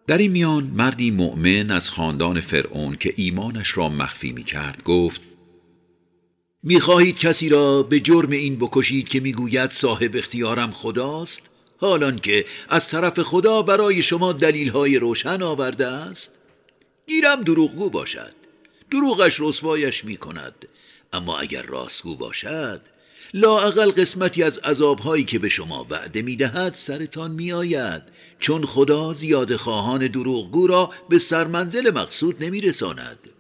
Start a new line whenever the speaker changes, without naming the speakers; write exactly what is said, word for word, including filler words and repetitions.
در این میان مردی مؤمن از خاندان فرعون که ایمانش را مخفی می کرد گفت: می خواهید کسی را به جرم این بکشید که می گوید صاحب اختیارم خداست، حالان که از طرف خدا برای شما دلیل‌های روشن آورده است؟ گیرم دروغگو باشد، دروغش رسوایش می کند، اما اگر راستگو باشد لااقل قسمتی از عذابهایی که به شما وعده می دهد سرتان می آید، چون خدا زیاده خواهان دروغگو را به سرمنزل مقصود نمی رساند.